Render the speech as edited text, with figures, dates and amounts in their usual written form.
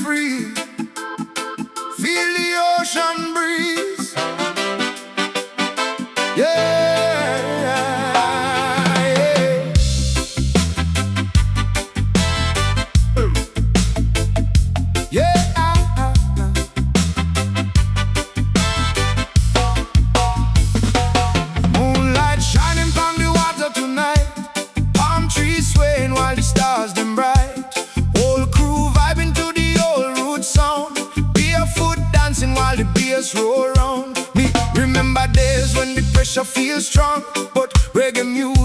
free. Feel the ocean breeze. Yeah, yeah. Yeah. Moonlight shining from the water tonight. Palm trees swaying while the stars dim bright. Whole crew vibing to the old root sound. Barefoot dancing while the bass roll round. Me remember days when the pressure feels strong, but reggae music